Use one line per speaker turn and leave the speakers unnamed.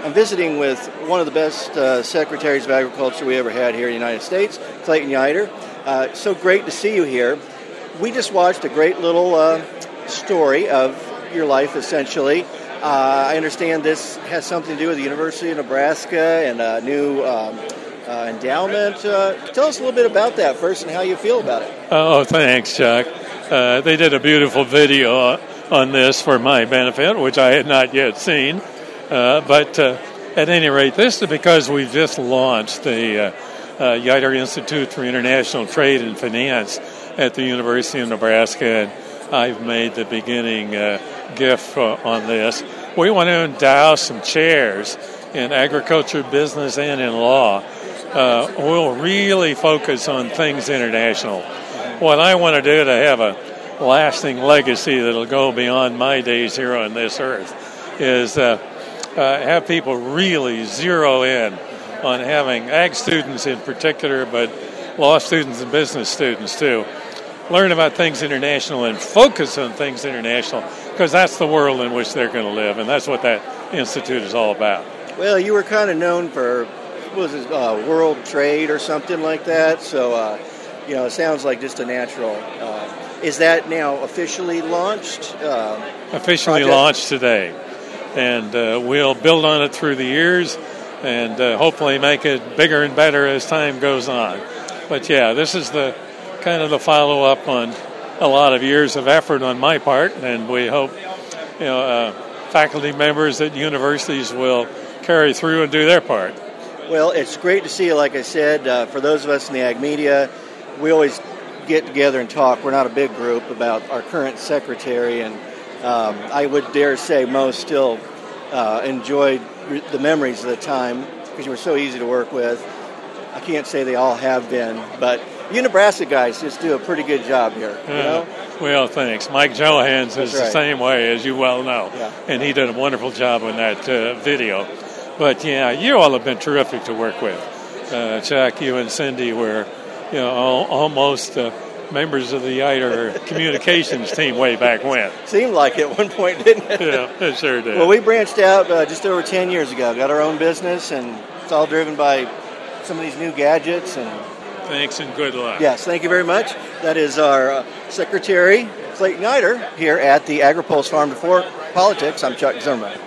I'm visiting with one of the best secretaries of agriculture we ever had here in the United States, Clayton Yiter. So great to see you here. We just watched a great little story of your life, essentially. I understand this has something to do with the University of Nebraska and a new endowment. Tell us a little bit about that first and how you feel about it.
Oh, thanks, Chuck. They did a beautiful video on this for my benefit, which I had not yet seen. But at any rate, this is because we've just launched the Yiter Institute for International Trade and Finance at the University of Nebraska, and I've made the beginning gift on this. We want to endow some chairs in agriculture, business, and in law. We'll really focus on things international. What I want to do to have a lasting legacy that'll go beyond my days here on this earth is have people really zero in on having ag students in particular, but law students and business students too, learn about things international and focus on things international, because that's the world in which they're going to live, and that's what that institute is all about.
Well, you were kind of known for, what was it, world trade or something like that, so it sounds like just a natural. Is that now officially launched?
Officially launched today, and we'll build on it through the years and hopefully make it bigger and better as time goes on. But yeah, this is the kind of the follow-up on a lot of years of effort on my part, and we hope faculty members at universities will carry through and do their part.
Well, it's great to see you. Like I said, for those of us in the ag media, we always get together and talk. We're not a big group about our current secretary, and I would dare say most still enjoyed the memories of the time because you were so easy to work with. I can't say they all have been, but you Nebraska guys just do a pretty good job here.
Well, thanks. Mike Johans is the same way, as you well know, and he did a wonderful job on that video. But yeah, you all have been terrific to work with. Chuck, you and Cindy were, almost members of the Yiter communications team way back when.
Seemed like it at one point, didn't it?
Yeah, it sure did.
Well, we branched out just over 10 years ago, got our own business, and it's all driven by some of these new gadgets. And
thanks and good luck.
Yes, thank you very much. That is our Secretary, Clayton Yiter, here at the AgriPulse Farm to Fork Politics. I'm Chuck Zimmerman.